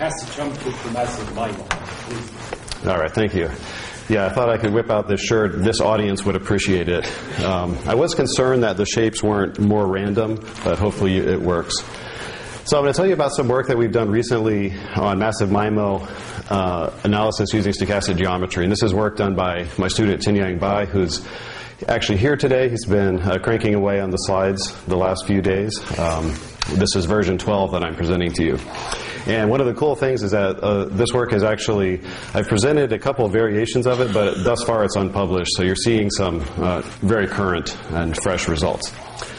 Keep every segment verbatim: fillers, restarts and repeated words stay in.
stochastic geometry for massive MIMO, please. All right, thank you. Yeah, I thought I could whip out this shirt. This audience would appreciate it. Um, I was concerned that the shapes weren't more random, but hopefully it works. So I'm going to tell you about some work that we've done recently on massive MIMO uh, analysis using stochastic geometry. And this is work done by my student Tianyang Bai, who's actually here today. He's been uh, cranking away on the slides the last few days. Um, this is version twelve that I'm presenting to you. And one of the cool things is that uh, this work is actually, I've presented a couple of variations of it, but thus far it's unpublished, so you're seeing some uh, very current and fresh results.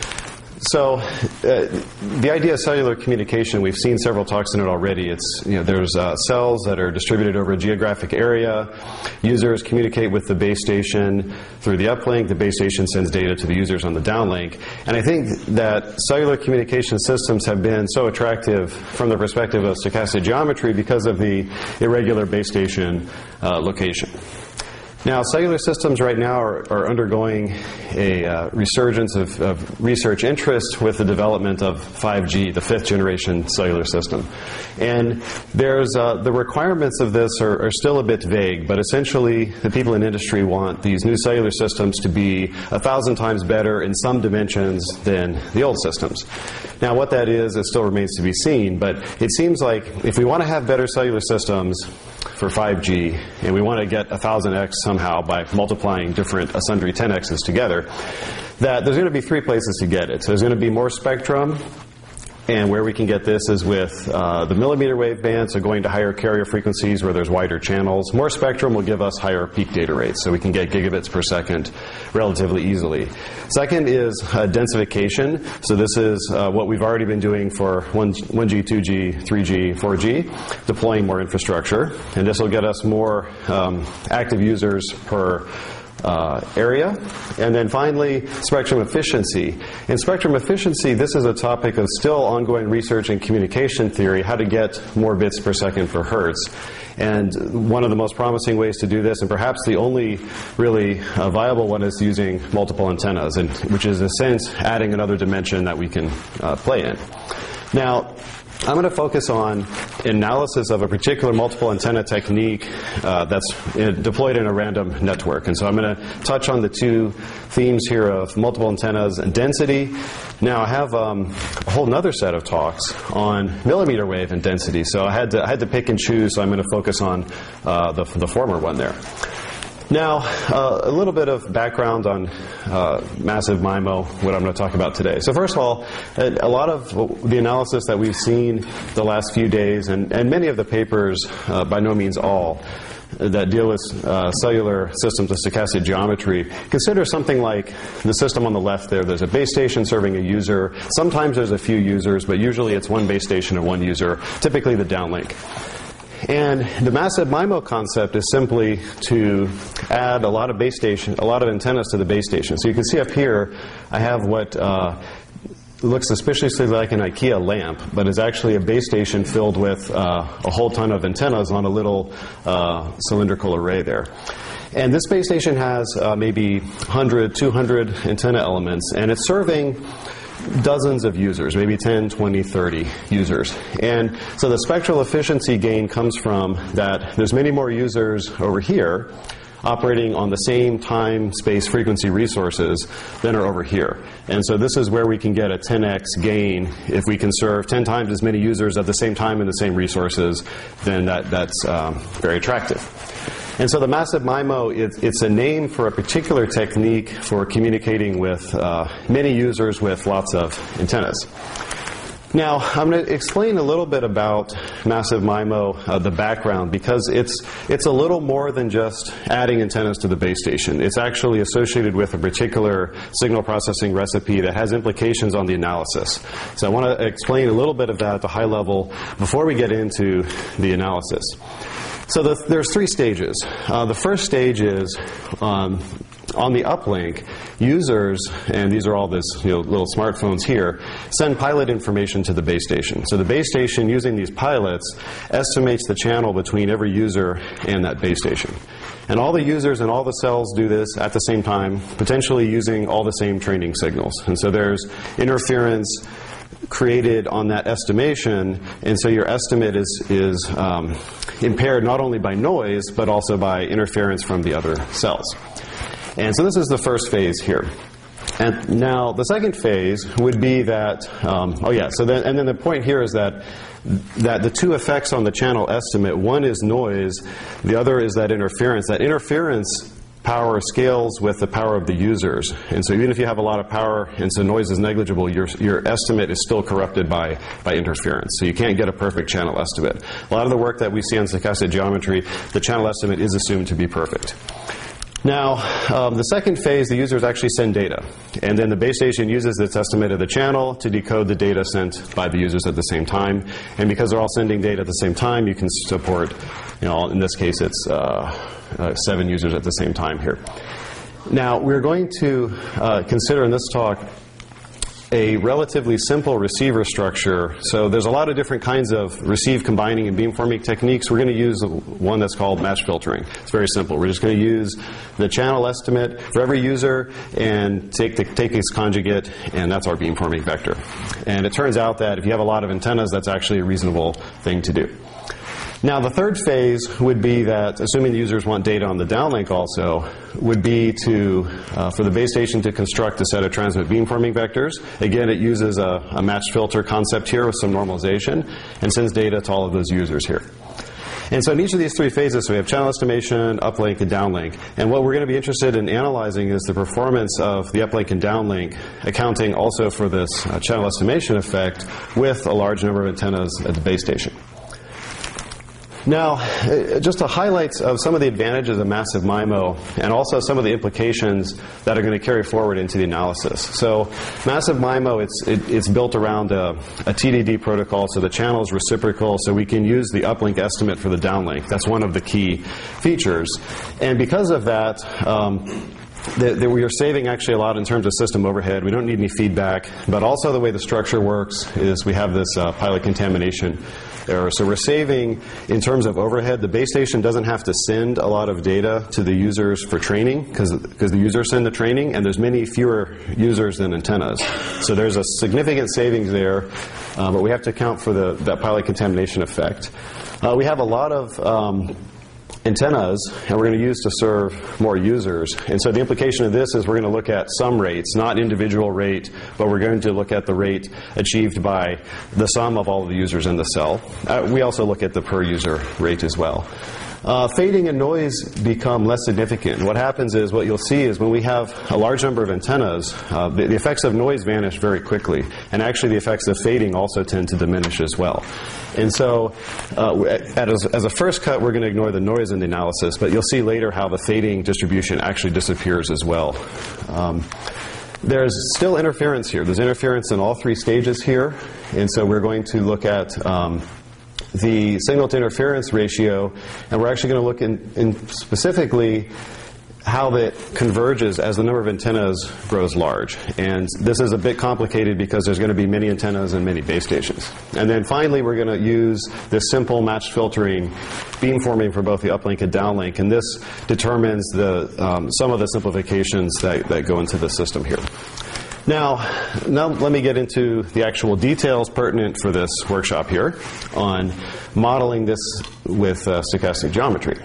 So, uh, the idea of cellular communication, we've seen several talks on it already. It's, you know, there's uh, cells that are distributed over a geographic area. Users communicate with the base station through the uplink. The base station sends data to the users on the downlink. And I think that cellular communication systems have been so attractive from the perspective of stochastic geometry because of the irregular base station uh, location. Now, cellular systems right now are, are undergoing a uh, resurgence of, of research interest with the development of five G, the fifth generation cellular system. And there's uh, the requirements of this are, are still a bit vague, but essentially the people in industry want these new cellular systems to be a thousand times better in some dimensions than the old systems. Now, what that is, it still remains to be seen, but it seems like if we want to have better cellular systems for five G, and we want to get one thousand x somehow by multiplying different sundry ten x's together, that there's going to be three places to get it. So there's going to be more spectrum, and where we can get this is with uh, the millimeter wave band, so going to higher carrier frequencies where there's wider channels. More spectrum will give us higher peak data rates, so we can get gigabits per second relatively easily. Second is uh, densification. So this is uh, what we've already been doing for one G, two G, three G, four G, deploying more infrastructure. And this will get us more um, active users per Uh, area. And then finally, spectrum efficiency. In spectrum efficiency, this is a topic of still ongoing research in communication theory, how to get more bits per second per hertz. And one of the most promising ways to do this, and perhaps the only really uh, viable one, is using multiple antennas, and, which is in a sense adding another dimension that we can uh, play in. Now, I'm going to focus on analysis of a particular multiple antenna technique uh, that's in, deployed in a random network. And so I'm going to touch on the two themes here of multiple antennas and density. Now, I have um, a whole other set of talks on millimeter wave and density. So I had to, I had to pick and choose, so I'm going to focus on uh, the, the former one there. Now, uh, a little bit of background on uh, massive MIMO, what I'm going to talk about today. So first of all, a, a lot of the analysis that we've seen the last few days, and, and many of the papers, uh, by no means all, that deal with uh, cellular systems of stochastic geometry, consider something like the system on the left there. There's a base station serving a user. Sometimes there's a few users, but usually it's one base station and one user, typically the downlink. And the massive MIMO concept is simply to add a lot of base station, a lot of antennas to the base station. So you can see up here, I have what uh, looks suspiciously like an IKEA lamp, but is actually a base station filled with uh, a whole ton of antennas on a little uh, cylindrical array there. And this base station has uh, maybe one hundred, two hundred antenna elements, and it's serving dozens of users, maybe ten, twenty, thirty users. And so the spectral efficiency gain comes from that there's many more users over here operating on the same time, space, frequency resources than are over here. And so this is where we can get a ten x gain. If we can serve ten times as many users at the same time in the same resources, then that, that's um, very attractive. And so the massive MIMO, it, it's a name for a particular technique for communicating with uh, many users with lots of antennas. Now, I'm going to explain a little bit about massive MIMO, uh, the background, because it's it's a little more than just adding antennas to the base station. It's actually associated with a particular signal processing recipe that has implications on the analysis. So I want to explain a little bit of that at the high level before we get into the analysis. So the, there's three stages. Uh, the first stage is um, on the uplink, users, and these are all this, you know, little smartphones here, send pilot information to the base station. So the base station, using these pilots, estimates the channel between every user and that base station. And all the users and all the cells do this at the same time, potentially using all the same training signals. And so there's interference created on that estimation, and so your estimate is, is um, impaired not only by noise, but also by interference from the other cells. And so this is the first phase here. And now the second phase would be that, um, oh yeah, so then, and then the point here is that that the two effects on the channel estimate, one is noise, the other is that interference. That interference power scales with the power of the users. And so even if you have a lot of power and so noise is negligible, your, your estimate is still corrupted by, by interference. So you can't get a perfect channel estimate. A lot of the work that we see on stochastic geometry, the channel estimate is assumed to be perfect. Now, um, the second phase, the users actually send data. And then the base station uses its estimate of the channel to decode the data sent by the users at the same time. And because they're all sending data at the same time, you can support, you know, in this case, it's uh, uh, seven users at the same time here. Now, we're going to uh, consider in this talk a relatively simple receiver structure. So there's a lot of different kinds of receive, combining, and beamforming techniques. We're going to use one that's called match filtering. It's very simple. We're just going to use the channel estimate for every user and take, the, take its conjugate, and that's our beamforming vector. And it turns out that if you have a lot of antennas, that's actually a reasonable thing to do. Now, the third phase would be that, assuming the users want data on the downlink also, would be to, uh, for the base station to construct a set of transmit beamforming vectors. Again, it uses a, a matched filter concept here with some normalization and sends data to all of those users here. And so in each of these three phases, so we have channel estimation, uplink, and downlink. And what we're going to be interested in analyzing is the performance of the uplink and downlink, accounting also for this uh, channel estimation effect with a large number of antennas at the base station. Now, just a highlights of some of the advantages of massive MIMO and also some of the implications that are going to carry forward into the analysis. So massive MIMO, it's, it, it's built around a, a T D D protocol, so the channel is reciprocal, so we can use the uplink estimate for the downlink. That's one of the key features. And because of that, um, that we are saving actually a lot in terms of system overhead. We don't need any feedback, but also the way the structure works is we have this uh, pilot contamination error. So we're saving in terms of overhead. The base station doesn't have to send a lot of data to the users for training because because the users send the training, and there's many fewer users than antennas. So there's a significant savings there, uh, but we have to account for the that pilot contamination effect. Uh, we have a lot of um, antennas, and we're going to use to serve more users. And so the implication of this is we're going to look at sum rates, not individual rate, but we're going to look at the rate achieved by the sum of all of the users in the cell. Uh, we also look at the per user rate as well. Uh, fading and noise become less significant. What happens is, what you'll see is when we have a large number of antennas, uh, the, the effects of noise vanish very quickly, and actually the effects of fading also tend to diminish as well. And so uh, at, as, as a first cut, we're going to ignore the noise in the analysis, but you'll see later how the fading distribution actually disappears as well. Um, There's still interference here. There's interference in all three stages here, and so we're going to look at um, the signal to interference ratio, and we're actually going to look in, in specifically how that converges as the number of antennas grows large. And this is a bit complicated because there's going to be many antennas and many base stations. And then finally, we're going to use this simple matched filtering beamforming for both the uplink and downlink, and this determines the um, some of the simplifications that, that go into the system here. Now, now let me get into the actual details pertinent for this workshop here on modeling this with uh, stochastic geometry.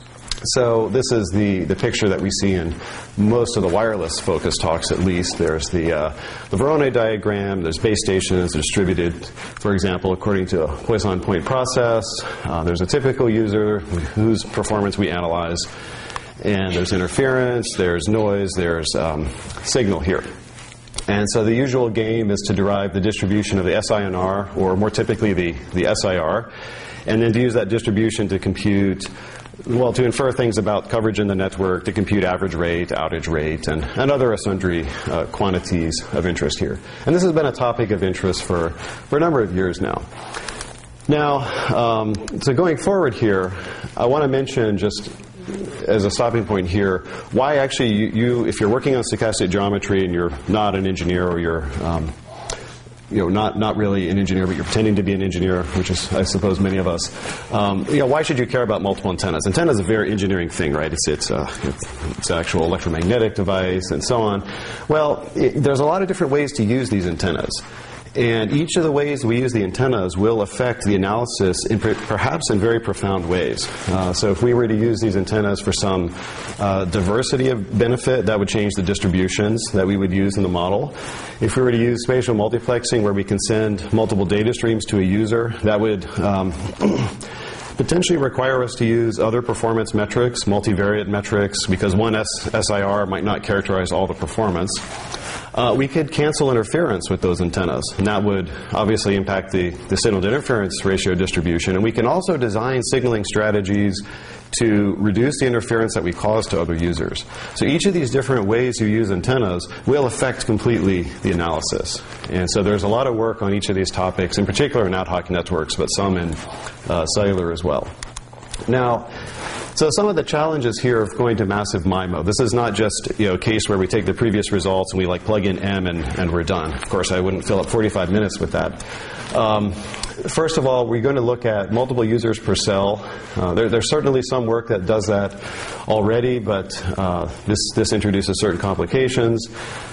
So this is the, the picture that we see in most of the wireless focus talks, at least. There's the, uh, the Voronoi diagram, there's base stations distributed, for example, according to a Poisson point process. Uh, there's a typical user whose performance we analyze, and there's interference, there's noise, there's um, signal here. And so the usual game is to derive the distribution of the S I N R, or more typically the, the S I R, and then to use that distribution to compute, well, to infer things about coverage in the network, to compute average rate, outage rate, and, and other sundry uh, quantities of interest here. And this has been a topic of interest for, for a number of years now. Now, um, so going forward here, I want to mention just as a stopping point here, why actually you, you, if you're working on stochastic geometry and you're not an engineer, or you're um, you know, not, not really an engineer, but you're pretending to be an engineer, which is, I suppose, many of us. Um, you know, why should you care about multiple antennas? Antenna is a very engineering thing, right? It's it's, uh, it's, it's an actual electromagnetic device and so on. Well, it, there's a lot of different ways to use these antennas. And each of the ways we use the antennas will affect the analysis in per- perhaps in very profound ways. Uh, so if we were to use these antennas for some uh, diversity of benefit, that would change the distributions that we would use in the model. If we were to use spatial multiplexing, where we can send multiple data streams to a user, that would um, potentially require us to use other performance metrics, multivariate metrics, because one S- SIR might not characterize all the performance. Uh, we could cancel interference with those antennas, and that would obviously impact the, the signal-to-interference ratio distribution. And we can also design signaling strategies to reduce the interference that we cause to other users. So each of these different ways you use antennas will affect completely the analysis. And so there's a lot of work on each of these topics, in particular in ad hoc networks, but some in uh, cellular as well. Now, so some of the challenges here of going to massive MIMO. This is not just, you know, a case where we take the previous results and we like plug in M and, and we're done. Of course, I wouldn't fill up forty-five minutes with that. Um, first of all, we're going to look at multiple users per cell. Uh, there, there's certainly some work that does that already, but uh, this, this introduces certain complications.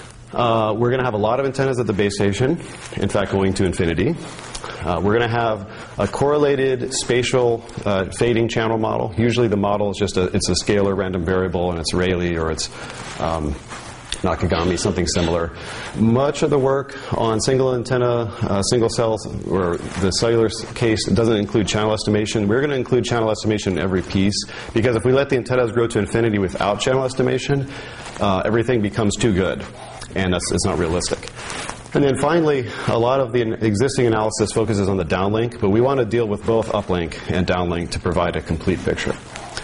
Uh, we're going to have a lot of antennas at the base station, in fact, going to infinity. Uh, we're going to have a correlated spatial uh, fading channel model. Usually the model is just a, it's a scalar random variable, and it's Rayleigh or it's um, Nakagami, something similar. Much of the work on single antenna, uh, single cells, or the cellular case doesn't include channel estimation. We're going to include channel estimation in every piece, because if we let the antennas grow to infinity without channel estimation, uh, everything becomes too good, and that's, it's not realistic. And then finally, a lot of the existing analysis focuses on the downlink, but we want to deal with both uplink and downlink to provide a complete picture.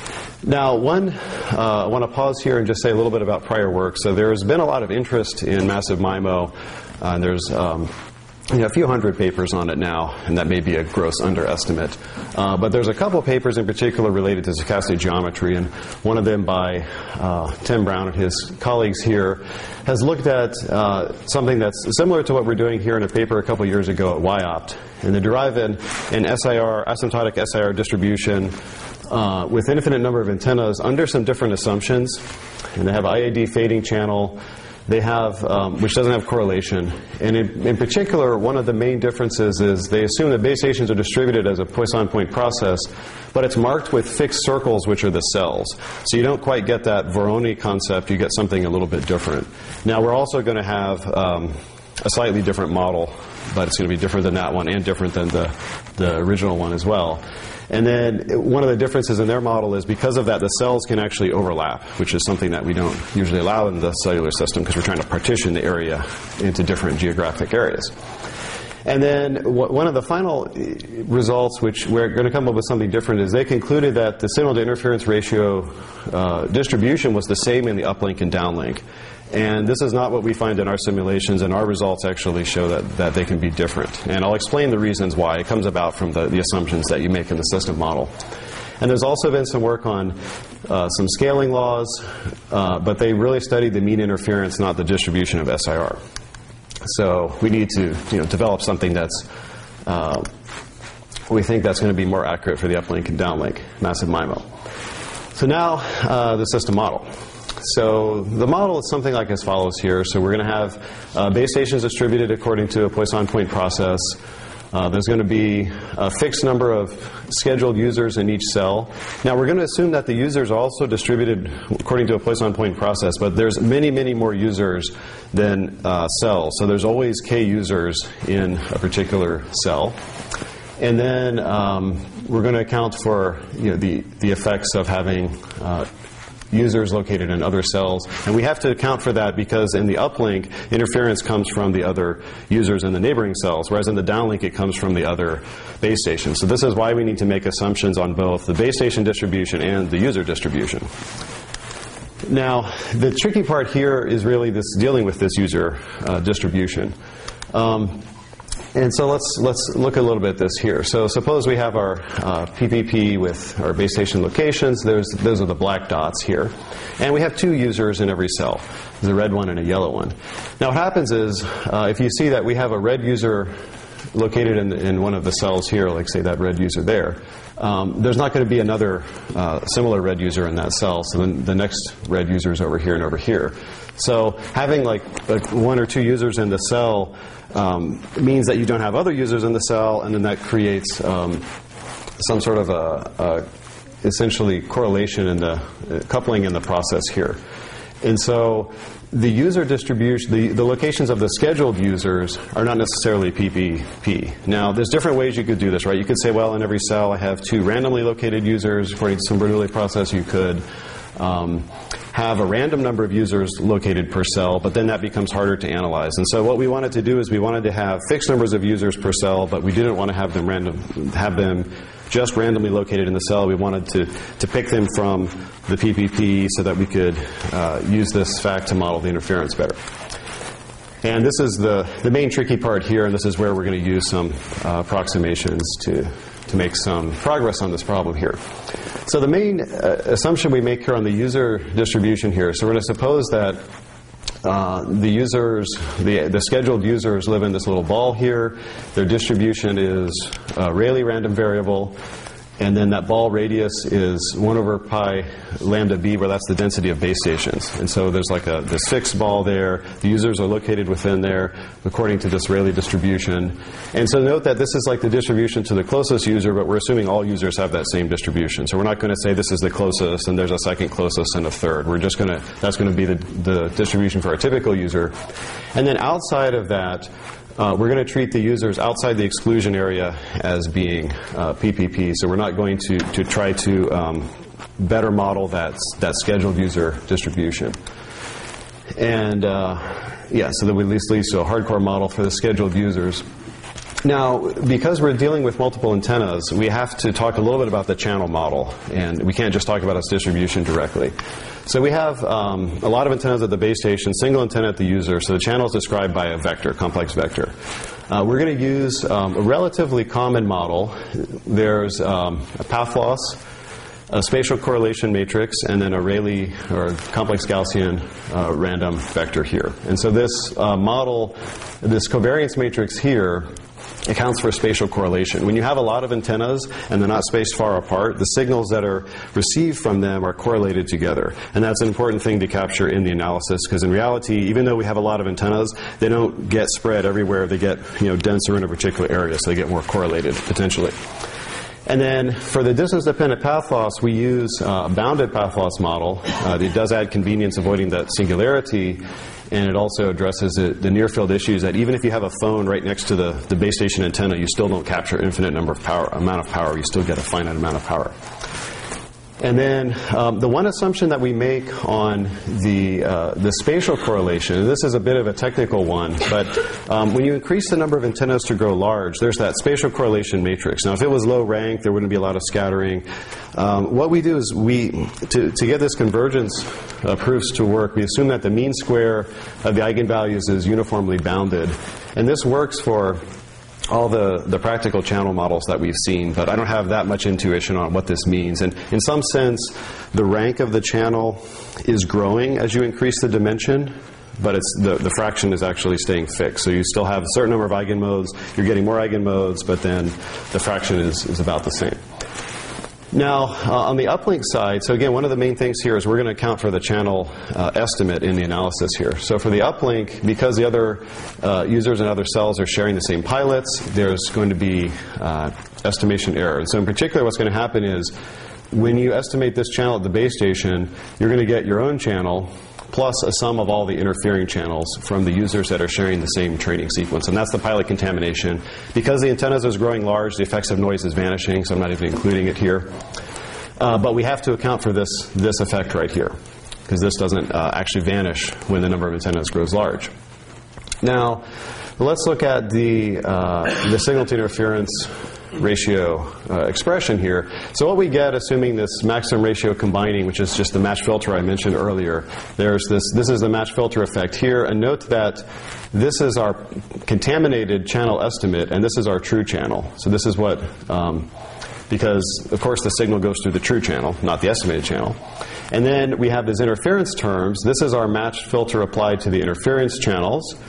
Now, one, uh, I want to pause here and just say a little bit about prior work. So there's been a lot of interest in massive MIMO, uh, and there's um, you know, a few hundred papers on it now, and that may be a gross underestimate. Uh, but there's a couple papers in particular related to stochastic geometry, and one of them by uh, Tim Brown and his colleagues here has looked at uh, something that's similar to what we're doing here in a paper a couple years ago at Y opt. And they derive an, an S I R, asymptotic S I R distribution uh, with an infinite number of antennas under some different assumptions. And they have I A D fading channel. They have, um, which doesn't have correlation. And in, in particular, one of the main differences is they assume that base stations are distributed as a Poisson point process, but it's marked with fixed circles, which are the cells. So you don't quite get that Voronoi concept. You get something a little bit different. Now, we're also going to have um, a slightly different model, but it's going to be different than that one and different than the, the original one as well. And then one of the differences in their model is because of that, the cells can actually overlap, which is something that we don't usually allow in the cellular system because we're trying to partition the area into different geographic areas. And then w- one of the final results, which we're going to come up with something different, is they concluded that the signal-to-interference ratio uh, distribution was the same in the uplink and downlink. And this is not what we find in our simulations, and our results actually show that, that they can be different. And I'll explain the reasons why. It comes about from the, the assumptions that you make in the system model. And there's also been some work on uh, some scaling laws, uh, but they really studied the mean interference, not the distribution of S I R. So we need to you know, develop something that's, uh, we think that's going to be more accurate for the uplink and downlink, massive MIMO. So now uh, the system model. So the model is something like as follows here. So we're going to have uh, base stations distributed according to a Poisson point process. Uh, there's going to be a fixed number of scheduled users in each cell. Now we're going to assume that the users are also distributed according to a Poisson point process, but there's many, many more users than uh, cells. So there's always k users in a particular cell. And then um, we're going to account for you know, the, the effects of having uh, users located in other cells. And we have to account for that because in the uplink, interference comes from the other users in the neighboring cells, whereas in the downlink, it comes from the other base station. So this is why we need to make assumptions on both the base station distribution and the user distribution. Now, the tricky part here is really this dealing with this user uh, distribution. Um, And so let's let's look a little bit at this here. So suppose we have our uh, P P P with our base station locations. There's, those are the black dots here. And we have two users in every cell. There's a red one and a yellow one. Now what happens is, uh, if you see that we have a red user located in, in one of the cells here, like say that red user there, um, there's not going to be another uh, similar red user in that cell. So then the next red user is over here and over here. So having like, like one or two users in the cell um, means that you don't have other users in the cell, and then that creates um, some sort of a, a essentially correlation in the uh, coupling in the process here. And so the user distribution, the, the locations of the scheduled users are not necessarily P P P. Now, there's different ways you could do this, right? You could say, well, in every cell I have two randomly located users. According to some Bernoulli process, you could um, have a random number of users located per cell, but then that becomes harder to analyze. And so what we wanted to do is we wanted to have fixed numbers of users per cell, but we didn't want to have them random, have them just randomly located in the cell. We wanted to, to pick them from the P P P so that we could uh, use this fact to model the interference better. And this is the, the main tricky part here, and this is where we're going to use some uh, approximations to, to make some progress on this problem here. So the main uh, assumption we make here on the user distribution here, so we're going to suppose that Uh, the users, the, the scheduled users live in this little ball here. Their distribution is a Rayleigh random variable, and then that ball radius is one over pi lambda b, where that's the density of base stations. And so there's like a this fixed ball there. The users are located within there according to this Rayleigh distribution. And so note that this is like the distribution to the closest user, but we're assuming all users have that same distribution. So we're not going to say this is the closest and there's a second closest and a third. We're just going to, that's going to be the, the distribution for our typical user. And then outside of that, Uh, we're going to treat the users outside the exclusion area as being uh, P P P. So we're not going to, to try to um, better model that, that scheduled user distribution. And uh, yeah, so that would at least lead to a hardcore model for the scheduled users. Now, because we're dealing with multiple antennas, we have to talk a little bit about the channel model. And we can't just talk about its distribution directly. So we have um, a lot of antennas at the base station, single antenna at the user. So the channel is described by a vector, complex vector. Uh, we're going to use um, a relatively common model. There's um, a path loss, a spatial correlation matrix, and then a Rayleigh or complex Gaussian uh, random vector here. And so this uh, model, this covariance matrix here, accounts for spatial correlation. When you have a lot of antennas and they're not spaced far apart, the signals that are received from them are correlated together. And that's an important thing to capture in the analysis, because in reality, even though we have a lot of antennas, they don't get spread everywhere. They get, you know, denser in a particular area, so they get more correlated potentially. And then for the distance-dependent path loss, we use uh, a bounded path loss model. Uh, it does add convenience avoiding that singularity, and it also addresses the, the near-field issues that even if you have a phone right next to the, the base station antenna, you still don't capture infinite number of power, amount of power. You still get a finite amount of power. And then um, the one assumption that we make on the uh, the spatial correlation, and this is a bit of a technical one, but um, when you increase the number of antennas to grow large, there's that spatial correlation matrix. Now, if it was low rank, there wouldn't be a lot of scattering. Um, what we do is we, to, to get this convergence uh, proofs to work, we assume that the mean square of the eigenvalues is uniformly bounded. And this works for all the, the practical channel models that we've seen, but I don't have that much intuition on what this means. And in some sense, the rank of the channel is growing as you increase the dimension, but it's the, the fraction is actually staying fixed. So you still have a certain number of eigenmodes, you're getting more eigenmodes, but then the fraction is, is about the same. Now, uh, on the uplink side, so again, one of the main things here is we're going to account for the channel uh, estimate in the analysis here. So for the uplink, because the other uh, users and other cells are sharing the same pilots, there's going to be uh, estimation error. And so in particular, what's going to happen is when you estimate this channel at the base station, you're going to get your own channel plus a sum of all the interfering channels from the users that are sharing the same training sequence. And that's the pilot contamination. Because the antennas is growing large, the effects of noise is vanishing, so I'm not even including it here. Uh, but we have to account for this, this effect right here, because this doesn't uh, actually vanish when the number of antennas grows large. Now, let's look at the, uh, the signal to interference ratio uh, expression here. So what we get, assuming this maximum ratio combining, which is just the match filter I mentioned earlier, there's this, this is the match filter effect here. And note that this is our contaminated channel estimate, and this is our true channel. So this is what, um, because of course the signal goes through the true channel, not the estimated channel. And then we have these interference terms. This is our matched filter applied to the interference channels.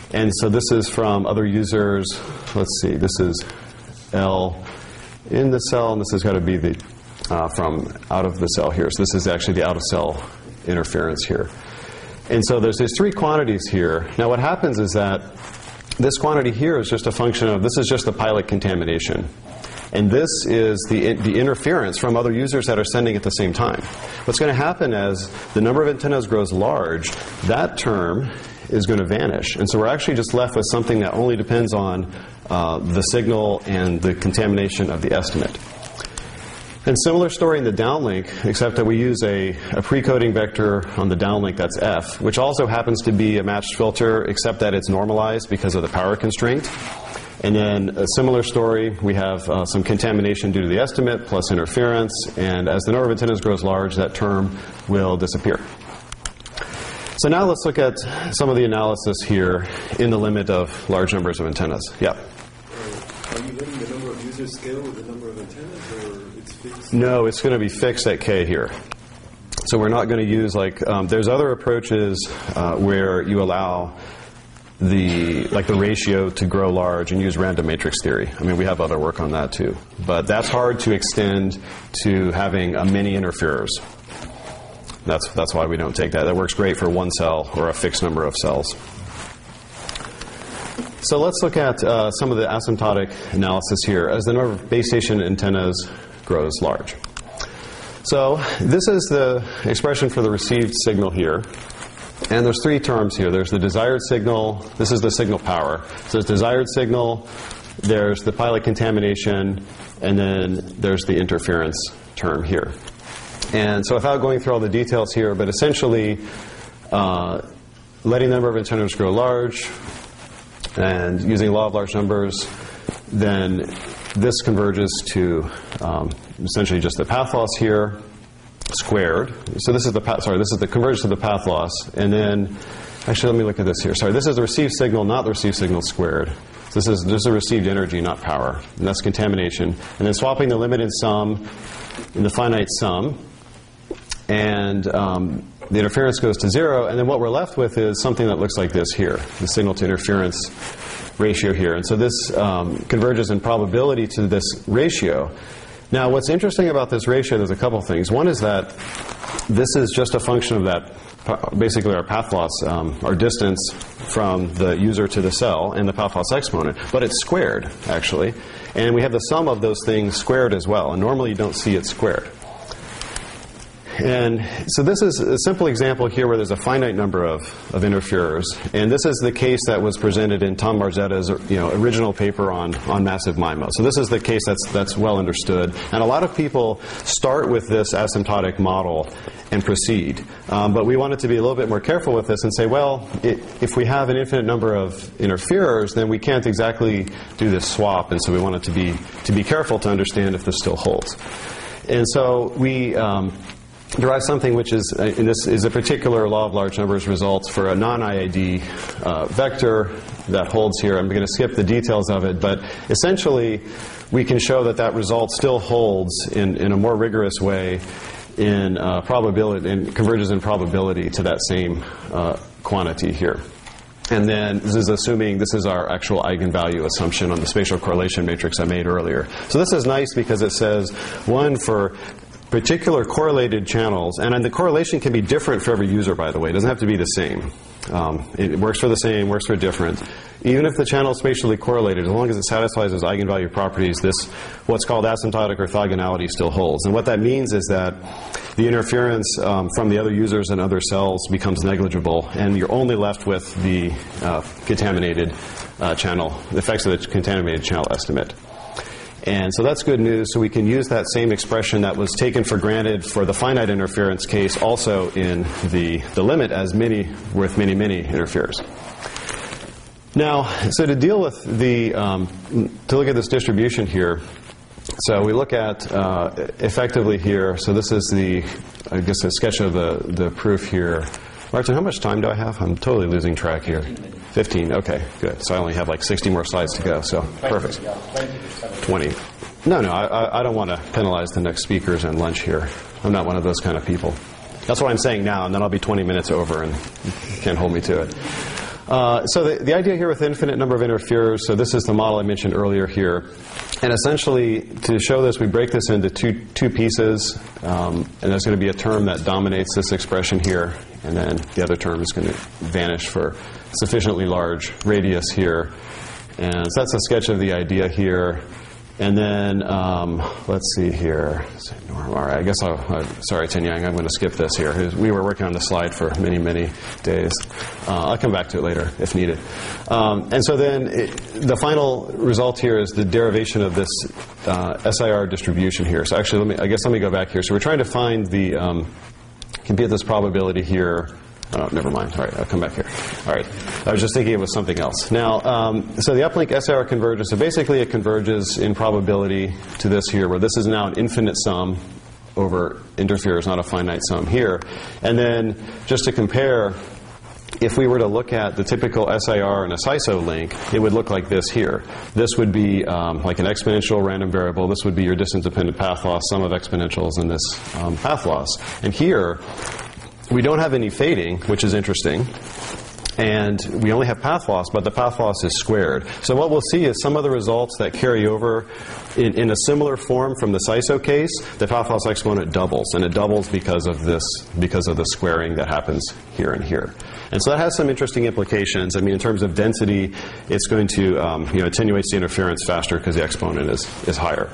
And so this is from other users. Let's see, this is L in the cell, and this has got to be the uh, from out of the cell here. So this is actually the out-of-cell interference here. And so there's these three quantities here. Now what happens is that this quantity here is just a function of, this is just the pilot contamination. And this is the, the interference from other users that are sending at the same time. What's going to happen as the number of antennas grows large, that term is going to vanish. And so we're actually just left with something that only depends on uh, the signal and the contamination of the estimate. And similar story in the downlink, except that we use a, a pre-coding vector on the downlink that's F, which also happens to be a matched filter, except that it's normalized because of the power constraint. And then a similar story, we have uh, some contamination due to the estimate plus interference, and as the number of antennas grows large, that term will disappear. So now let's look at some of the analysis here in the limit of large numbers of antennas. Yeah? Are you letting the number of users scale with the number of antennas, or it's fixed? No, it's going to be fixed at K here. So we're not going to use like, um, there's other approaches uh, where you allow the like the ratio to grow large and use random matrix theory. I mean, we have other work on that too. But that's hard to extend to having a many interferers. That's, that's why we don't take that. That works great for one cell or a fixed number of cells. So let's look at uh, some of the asymptotic analysis here as the number of base station antennas grows large. So this is the expression for the received signal here. And there's three terms here. There's the desired signal. This is the signal power. So there's desired signal, there's the pilot contamination, and then there's the interference term here. And so without going through all the details here, but essentially uh, letting the number of antennas grow large and using law of large numbers, then this converges to um, essentially just the path loss here squared. So this is the path, sorry, this is the convergence of the path loss. And then, actually, let me look at this here. Sorry, this is the received signal, not the received signal squared. So this is just the received energy, not power. And that's contamination. And then swapping the limited sum in the finite sum. And um, the interference goes to zero. And then what we're left with is something that looks like this here, the signal to interference ratio here. And so this um, converges in probability to this ratio. Now, what's interesting about this ratio, there's a couple things. One is that this is just a function of that, basically our path loss, um, our distance from the user to the cell and the path loss exponent. But it's squared, actually. And we have the sum of those things squared as well. And normally you don't see it squared. And so this is a simple example here where there's a finite number of, of interferers. And this is the case that was presented in Tom Marzetta's you know, original paper on, on massive MIMO. So this is the case that's, that's well understood. And a lot of people start with this asymptotic model and proceed. Um, but we wanted to be a little bit more careful with this and say, well, it, if we have an infinite number of interferers, then we can't exactly do this swap. And so we wanted to be, to be careful to understand if this still holds. And so we... Um, derive something which is, uh, and this is a particular law of large numbers results for a non-I A D uh, vector that holds here. I'm going to skip the details of it, but essentially we can show that that result still holds in, in a more rigorous way in uh, probability, and converges in probability to that same uh, quantity here. And then this is assuming this is our actual eigenvalue assumption on the spatial correlation matrix I made earlier. So this is nice because it says, one, for particular correlated channels, and the correlation can be different for every user, by the way. It doesn't have to be the same. Um, it works for the same, works for different. Even if the channel is spatially correlated, as long as it satisfies those eigenvalue properties, this what's called asymptotic orthogonality still holds. And what that means is that the interference um, from the other users and other cells becomes negligible, and you're only left with the uh, contaminated uh, channel, the effects of the contaminated channel estimate. And so that's good news. So we can use that same expression that was taken for granted for the finite interference case also in the, the limit as many with many, many interferers. Now, so to deal with the, um, to look at this distribution here, so we look at uh, effectively here, so this is the, I guess, a sketch of the, the proof here. Martin, how much time do I have? I'm totally losing track here. fifteen, okay, good. So I only have like sixty more slides to go, so perfect. twenty. No, no, I, I don't want to penalize the next speakers and lunch here. I'm not one of those kind of people. That's what I'm saying now, and then I'll be twenty minutes over and you can't hold me to it. Uh, so the, the idea here with infinite number of interferers, so this is the model I mentioned earlier here. And essentially, to show this, we break this into two, two pieces. Um, and there's going to be a term that dominates this expression here. And then the other term is going to vanish for sufficiently large radius here. And so that's a sketch of the idea here. And then, um, let's see here. All right, I guess I'll, uh, sorry, Tin Yang, I'm going to skip this here. We were working on the slide for many, many days. Uh, I'll come back to it later if needed. Um, and so then it, the final result here is the derivation of this uh, S I R distribution here. So actually, let me, I guess let me go back here. So we're trying to find the, um, compute this probability here. Oh, never mind. All right, I'll come back here. All right. I was just thinking it was something else. Now, um, so the uplink S I R converges. So basically it converges in probability to this here, where this is now an infinite sum over interferers, not a finite sum here. And then just to compare, if we were to look at the typical S I R and a SISO link, it would look like this here. This would be um, like an exponential random variable. This would be your distance-dependent path loss, sum of exponentials, and this um, path loss. And here, we don't have any fading, which is interesting, and we only have path loss, but the path loss is squared. So what we'll see is some of the results that carry over in, in a similar form from the SISO case, the path loss exponent doubles, and it doubles because of this, because of the squaring that happens here and here. And so that has some interesting implications. I mean, in terms of density, it's going to um, you know, attenuate the interference faster because the exponent is, is higher.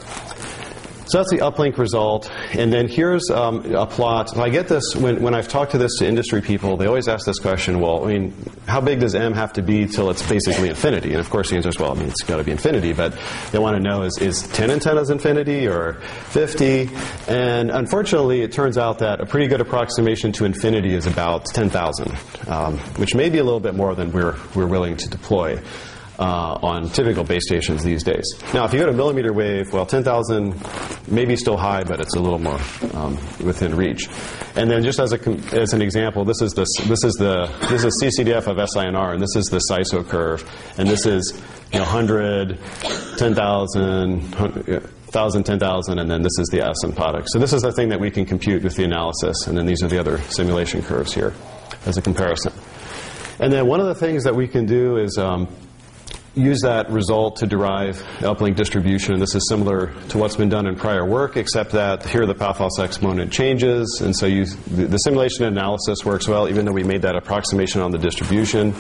So that's the uplink result. And then here's um, a plot. So I get this when, when I've talked to this to industry people, they always ask this question, well, I mean, how big does M have to be till it's basically infinity? And of course the answer is, well, I mean, it's got to be infinity. But they want to know, is, is ten antennas infinity or fifty? And unfortunately, it turns out that a pretty good approximation to infinity is about ten thousand, um, which may be a little bit more than we're, we're willing to deploy. Uh, on typical base stations these days. Now, if you go to millimeter wave, well, ten thousand may be still high, but it's a little more um, within reach. And then, just as a as an example, this is the this is the this is C C D F of S I N R, and this is the SISO curve, and this is you know one hundred, ten thousand, one thousand, ten thousand, and then this is the asymptotic. So this is the thing that we can compute with the analysis, and then these are the other simulation curves here as a comparison. And then one of the things that we can do is um, use that result to derive uplink distribution. And this is similar to what's been done in prior work, except that here the path loss exponent changes, and so you, the, the simulation analysis works well, even though we made that approximation on the distribution.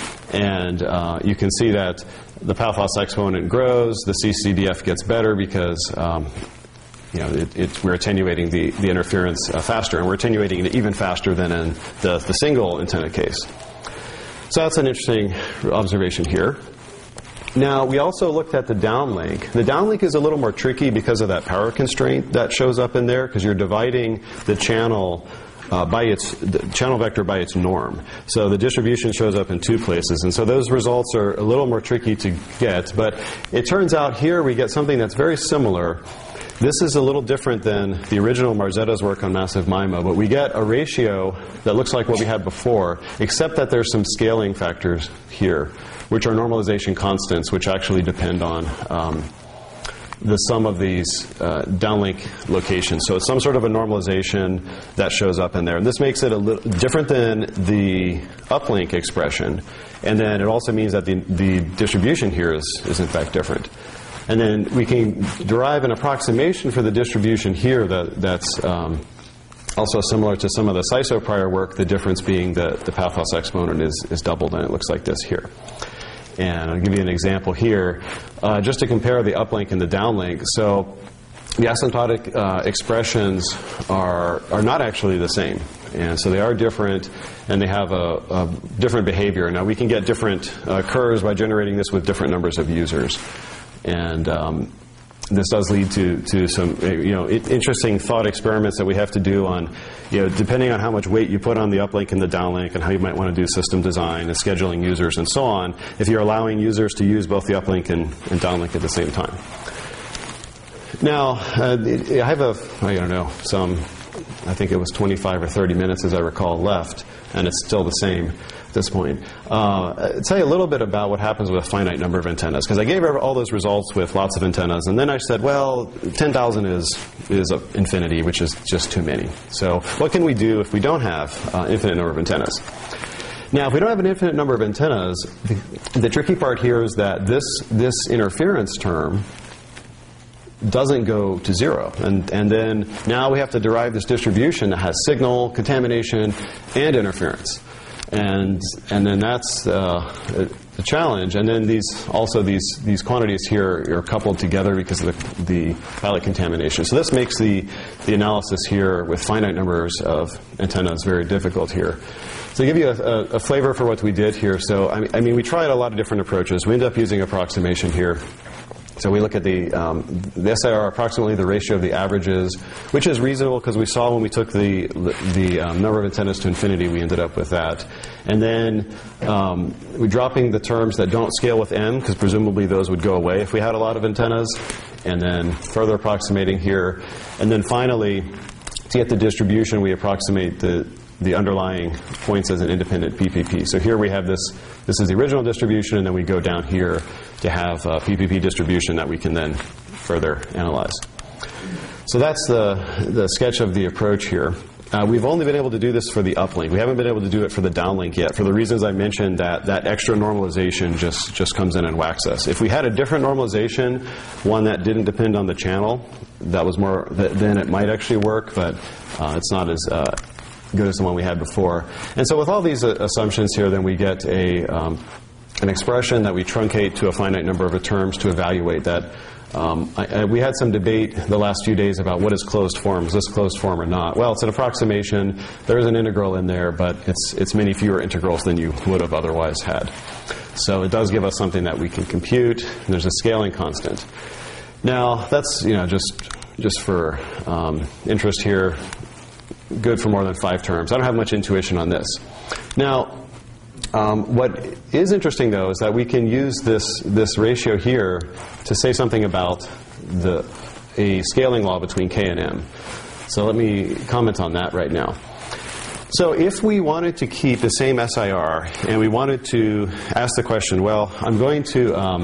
And uh, you can see that the path loss exponent grows, the C C D F gets better because um, you know, it, it, we're attenuating the, the interference uh, faster, and we're attenuating it even faster than in the, the single antenna case. So that's an interesting observation here. Now, we also looked at the downlink. The downlink is a little more tricky because of that power constraint that shows up in there, because you're dividing the channel uh, by its the channel vector by its norm. So the distribution shows up in two places, and so those results are a little more tricky to get. But it turns out here we get something that's very similar. This is a little different than the original Marzetta's work on massive MIMO, but we get a ratio that looks like what we had before, except that there's some scaling factors here, which are normalization constants, which actually depend on um, the sum of these uh, downlink locations. So it's some sort of a normalization that shows up in there. And this makes it a little different than the uplink expression. And then it also means that the, the distribution here is, is in fact different. And then we can derive an approximation for the distribution here that, that's um, also similar to some of the SISO prior work, the difference being that the path loss exponent is, is doubled, and it looks like this here. And I'll give you an example here, uh, just to compare the uplink and the downlink. So the asymptotic uh, expressions are, are not actually the same. And so they are different, and they have a, a different behavior. Now, we can get different uh, curves by generating this with different numbers of users. And um, this does lead to, to some you know it, interesting thought experiments that we have to do on, you know, depending on how much weight you put on the uplink and the downlink, and how you might want to do system design and scheduling users and so on, if you're allowing users to use both the uplink and, and downlink at the same time. Now, uh, I have a, I don't know, some, I think it was twenty-five or thirty minutes, as I recall, left, and it's still the same at this point. Uh, I'll tell you a little bit about what happens with a finite number of antennas, because I gave all those results with lots of antennas, and then I said, well, ten thousand is is a infinity, which is just too many. So what can we do if we don't have uh, infinite number of antennas? Now, if we don't have an infinite number of antennas, the, the tricky part here is that this, this interference term doesn't go to zero. And, and then now we have to derive this distribution that has signal, contamination, and interference. And, and then that's uh, the challenge. And then these also these, these quantities here are coupled together because of the, the pilot contamination. So this makes the, the analysis here with finite numbers of antennas very difficult here. So to give you a, a, a flavor for what we did here, so I mean, I mean we tried a lot of different approaches. We ended up using approximation here. So we look at the, um, the S I R, approximately the ratio of the averages, which is reasonable because we saw when we took the, the um, number of antennas to infinity, we ended up with that. And then um, we're dropping the terms that don't scale with m, because presumably those would go away if we had a lot of antennas. And then further approximating here. And then finally, to get the distribution, we approximate the the underlying points as an independent P P P. So here we have this, this is the original distribution, and then we go down here to have a P P P distribution that we can then further analyze. So that's the, the sketch of the approach here. Uh, we've only been able to do this for the uplink. We haven't been able to do it for the downlink yet, for the reasons I mentioned, that that extra normalization just, just comes in and whacks us. If we had a different normalization, one that didn't depend on the channel, that was more, then it might actually work, but uh, it's not as uh, good as the one we had before. And so with all these uh, assumptions here, then we get a um, an expression that we truncate to a finite number of terms to evaluate that. Um, I, I, we had some debate the last few days about what is closed form. Is this closed form or not? Well, it's an approximation. There is an integral in there, but it's it's many fewer integrals than you would have otherwise had. So it does give us something that we can compute. And there's a scaling constant. Now, that's, you know, just just for um, interest here, good for more than five terms. I don't have much intuition on this. Now, um, what is interesting, though, is that we can use this this ratio here to say something about the a scaling law between k and m. So let me comment on that right now. So if we wanted to keep the same S I R and we wanted to ask the question, well, I'm going to um,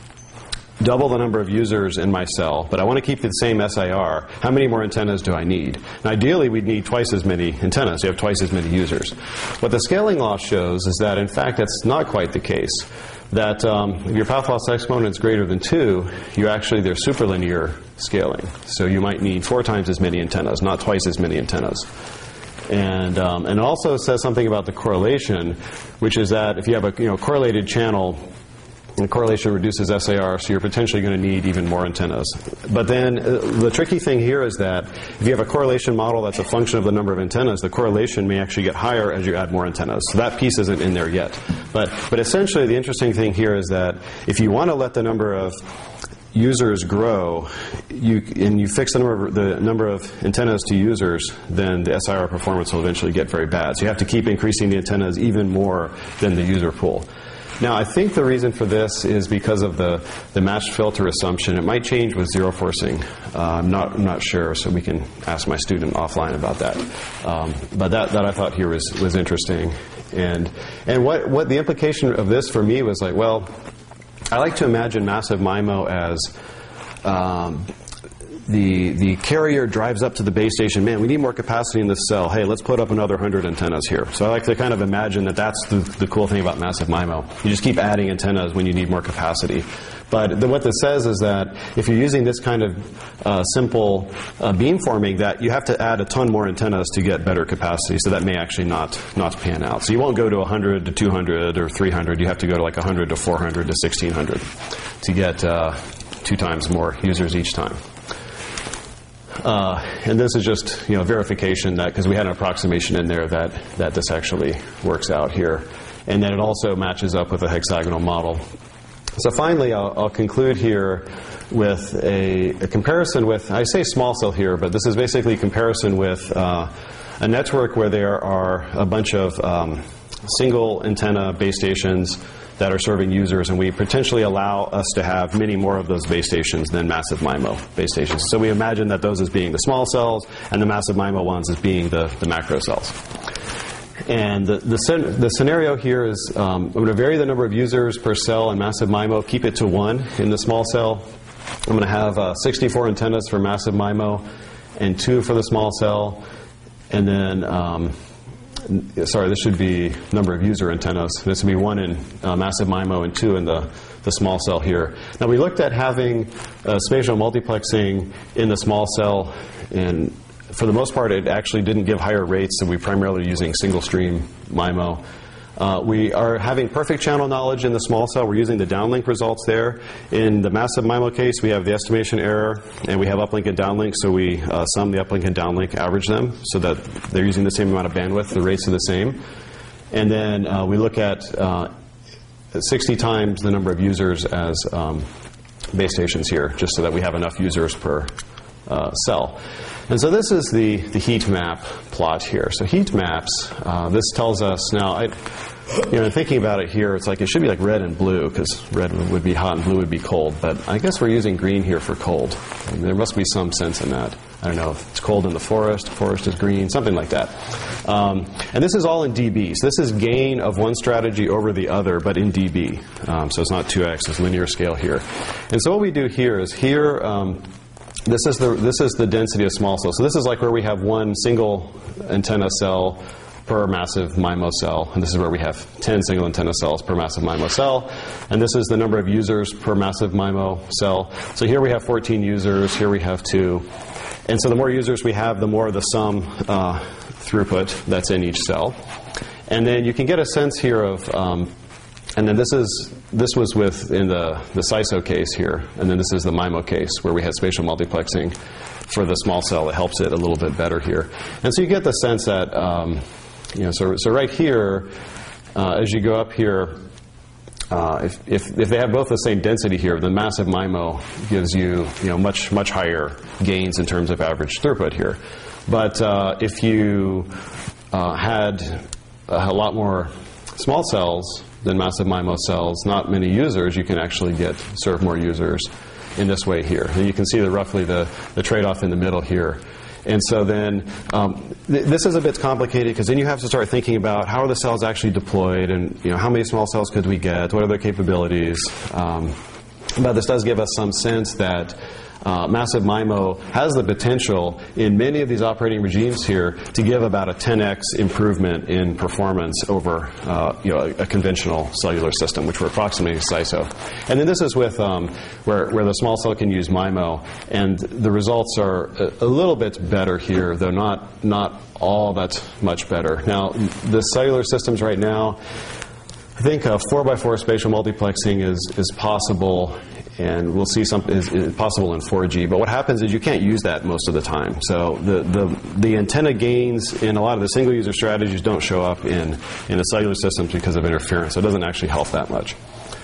double the number of users in my cell, but I want to keep the same S I R. How many more antennas do I need? And ideally, we'd need twice as many antennas. You have twice as many users. What the scaling law shows is that, in fact, that's not quite the case. That um, if your path loss exponent is greater than two, you actually, they're superlinear scaling. So you might need four times as many antennas, not twice as many antennas. And um, and it also says something about the correlation, which is that if you have a you know correlated channel, and correlation reduces S I R, so you're potentially going to need even more antennas. But then uh, the tricky thing here is that if you have a correlation model that's a function of the number of antennas, the correlation may actually get higher as you add more antennas. So that piece isn't in there yet. But but essentially the interesting thing here is that if you want to let the number of users grow, you, and you fix the number of, the number of antennas to users, then the S I R performance will eventually get very bad. So you have to keep increasing the antennas even more than the user pool. Now, I think the reason for this is because of the, the matched filter assumption. It might change with zero forcing. Uh, I'm not I'm not sure, so we can ask my student offline about that. Um, but that, that I thought here was, was interesting. And and what, what the implication of this for me was like, well, I like to imagine massive MIMO as um, the the carrier drives up to the base station. Man, we need more capacity in this cell. Hey, let's put up another one hundred antennas here. So I like to kind of imagine that that's the, the cool thing about massive MIMO. You just keep adding antennas when you need more capacity. But the, what this says is that if you're using this kind of uh, simple uh, beamforming, that you have to add a ton more antennas to get better capacity. So that may actually not not pan out. So you won't go to one hundred to two hundred or three hundred. You have to go to like one hundred to four hundred to sixteen hundred to get uh, two times more users each time. Uh, and this is just, you know, verification that, because we had an approximation in there, that, that this actually works out here. And then it also matches up with a hexagonal model. So finally, I'll, I'll conclude here with a, a comparison with, I say small cell here, but this is basically a comparison with uh, a network where there are a bunch of um, single antenna base stations that are serving users, and we potentially allow us to have many more of those base stations than massive MIMO base stations. So we imagine that those as being the small cells and the massive MIMO ones as being the, the macro cells. And the, the, the scenario here is um, I'm going to vary the number of users per cell in massive MIMO, keep it to one in the small cell. I'm going to have uh, sixty-four antennas for massive MIMO and two for the small cell. And then um, sorry, this should be number of user antennas. This would be one in uh, massive MIMO and two in the, the small cell here. Now we looked at having uh, spatial multiplexing in the small cell, and for the most part it actually didn't give higher rates, so we primarily were using single stream MIMO. Uh, we are having perfect channel knowledge in the small cell. We're using the downlink results there. In the massive MIMO case, we have the estimation error, and we have uplink and downlink, so we uh, sum the uplink and downlink, average them, so that they're using the same amount of bandwidth, the rates are the same. And then uh, we look at uh, sixty times the number of users as um, base stations here, just so that we have enough users per uh, cell. And so this is the, the heat map plot here. So heat maps, uh, this tells us, now, I, you know, thinking about it here, it's like it should be like red and blue, because red would be hot and blue would be cold. But I guess we're using green here for cold. And there must be some sense in that. I don't know if it's cold in the forest, forest is green, something like that. Um, and this is all in dB. So this is gain of one strategy over the other, but in dB. Um, so it's not two x, it's linear scale here. And so what we do here is here, um, This is the this is the density of small cells. So this is like where we have one single antenna cell per massive MIMO cell, and this is where we have ten single antenna cells per massive MIMO cell. And this is the number of users per massive MIMO cell. So here we have fourteen users. Here we have two. And so the more users we have, the more the sum uh, throughput that's in each cell. And then you can get a sense here of. Um, And then this is this was with in the the C I S O case here, and then this is the MIMO case where we had spatial multiplexing for the small cell. It helps it a little bit better here, and so you get the sense that um, you know. So so right here, uh, as you go up here, uh, if, if if they have both the same density here, the massive MIMO gives you you know much much higher gains in terms of average throughput here. But uh, if you uh, had a lot more small cells than massive MIMO cells, not many users, you can actually get serve more users in this way here. And you can see the roughly the, the trade-off in the middle here. And so then um, th this is a bit complicated, because then you have to start thinking about how are the cells actually deployed, and you know how many small cells could we get, what are their capabilities. Um, but this does give us some sense that Uh, massive MIMO has the potential in many of these operating regimes here to give about a ten x improvement in performance over uh, you know, a, a conventional cellular system, which we're approximating C I S O. And then this is with um, where, where the small cell can use MIMO, and the results are a, a little bit better here, though not, not all that much better. Now, the cellular systems right now, I think uh, four by four spatial multiplexing is, is possible, and we'll see something is, is possible in four G. But what happens is you can't use that most of the time. So the, the, the antenna gains in a lot of the single user strategies don't show up in, in the cellular systems because of interference. So it doesn't actually help that much.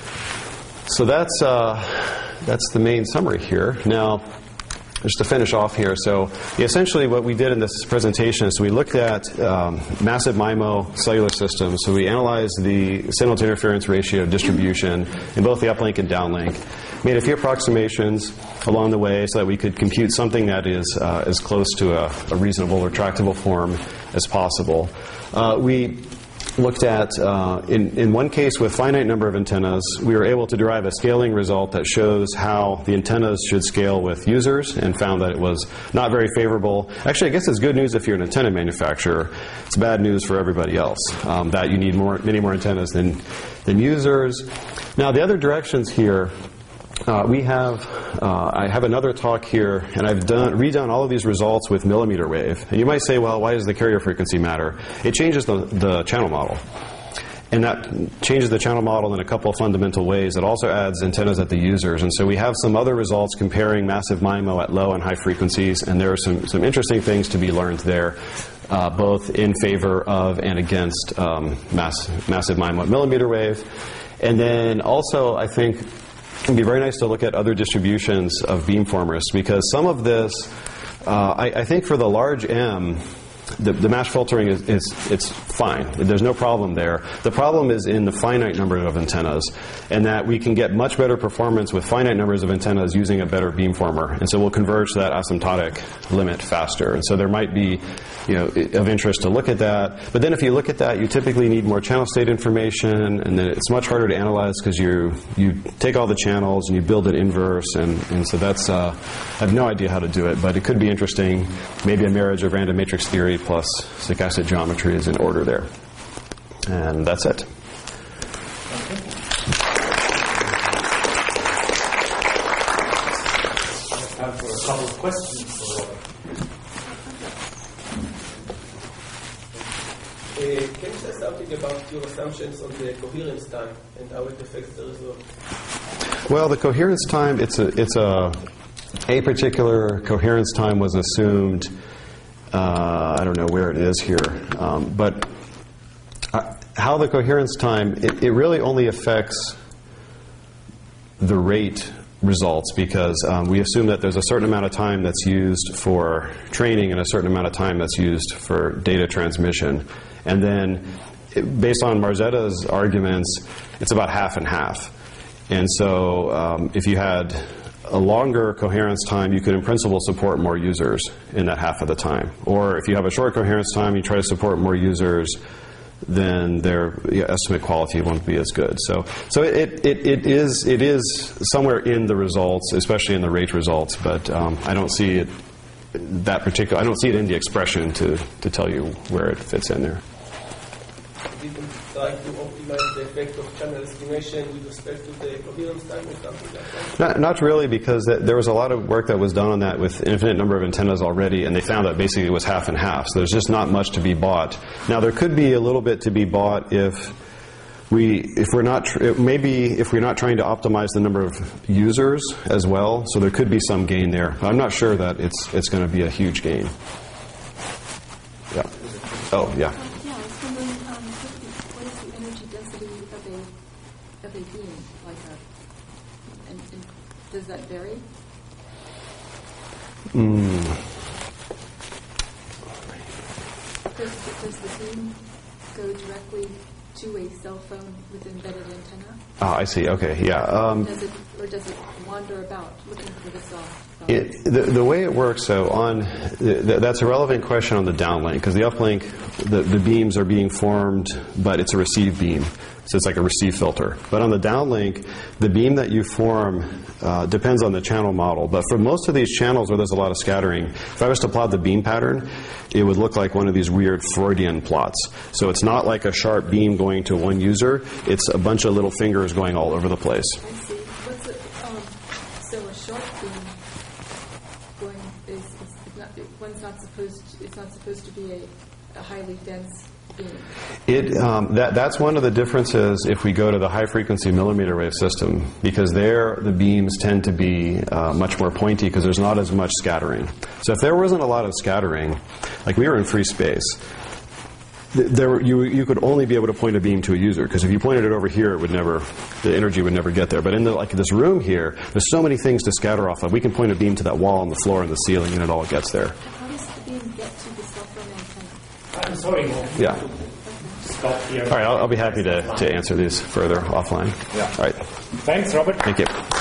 So that's, uh, that's the main summary here. Now, just to finish off here, so essentially what we did in this presentation is we looked at um, massive MIMO cellular systems. So we analyzed the signal to interference ratio distribution in both the uplink and downlink, made a few approximations along the way so that we could compute something that is uh, as close to a, a reasonable or tractable form as possible. Uh, we looked at, uh, in, in one case with finite number of antennas, we were able to derive a scaling result that shows how the antennas should scale with users, and found that it was not very favorable. Actually, I guess it's good news if you're an antenna manufacturer. It's bad news for everybody else, um, that you need more, many more antennas than, than users. Now, the other directions here, Uh, we have, uh, I have another talk here, and I've done, redone all of these results with millimeter wave. And you might say, well, why does the carrier frequency matter? It changes the, the channel model. And that changes the channel model in a couple of fundamental ways. It also adds antennas at the users. And so we have some other results comparing massive MIMO at low and high frequencies, and there are some, some interesting things to be learned there, uh, both in favor of and against um, mass, massive MIMO at millimeter wave. And then also, I think, it would be very nice to look at other distributions of beamformers, because some of this, uh, I, I think for the large M, the, the match filtering is, is it's fine. There's no problem there. The problem is in the finite number of antennas, and that we can get much better performance with finite numbers of antennas using a better beamformer. And so we'll converge that asymptotic limit faster. And so there might be, you know, of interest to look at that. But then if you look at that, you typically need more channel state information, and then it's much harder to analyze because you you take all the channels and you build it inverse, and, and so that's, uh, I have no idea how to do it, but it could be interesting, maybe a marriage of random matrix theory plus stochastic geometry is in order there. And that's it. Time for a couple of questions for Robert. Uh, can you say something about your assumptions on the coherence time and how it affects the result? Well, the coherence time, it's a, it's a, a particular coherence time was assumed, uh, I don't know where it is here, um, but uh, how the coherence time, it, it really only affects the rate results because um, we assume that there's a certain amount of time that's used for training and a certain amount of time that's used for data transmission. And then, it, based on Marzetta's arguments, it's about half and half. And so um, if you had a longer coherence time, you could in principle support more users in that half of the time. Or if you have a short coherence time, you try to support more users, then their estimate quality won't be as good. So, so it, it, it is it is somewhere in the results, especially in the rate results. But um, I don't see it that particular. I don't see it in the expression to to tell you where it fits in there. Didn't try to optimize the effect of channel estimation with respect to the coherence time or something like that? Not, not really, because th- there was a lot of work that was done on that with infinite number of antennas already, and they found that basically it was half and half. So there's just not much to be bought. Now there could be a little bit to be bought if we, if we're not, tr- maybe if we're not trying to optimize the number of users as well. So there could be some gain there. I'm not sure that it's it's going to be a huge gain. Yeah. Oh yeah. Yeah, I was wondering, um, what is the energy density of a of a beam, like a, and, and does that vary? Mm. Does, does the beam go directly to a cell phone with embedded antenna? Oh, I see. Okay, yeah. Um, Does it, or does it wander about looking for the cell phone? It, the, the way it works, so on th- that's a relevant question on the downlink, because the uplink, the, the beams are being formed, but it's a receive beam, so it's like a receive filter. But on the downlink, the beam that you form uh, depends on the channel model. But for most of these channels where there's a lot of scattering, if I was to plot the beam pattern, it would look like one of these weird Freudian plots. So it's not like a sharp beam going to one user; it's a bunch of little fingers going all over the place. I see. What's it, um, so a short beam going is, is not, one's not supposed to, it's not supposed to be a, a highly dense beam. It, um, that, that's one of the differences if we go to the high-frequency millimeter wave system, because there the beams tend to be uh, much more pointy because there's not as much scattering. So if there wasn't a lot of scattering, like we were in free space, th- there you you could only be able to point a beam to a user, because if you pointed it over here, it would never, the energy would never get there. But in the, like this room here, there's so many things to scatter off of. We can point a beam to that wall on the floor and the ceiling, and it all gets there. How does the beam get to the cell phone antenna? I'm sorry, Mo. Yeah. Stop here. All right, I'll, I'll be happy to, to answer these further offline. Yeah. All right. Thanks, Robert. Thank you.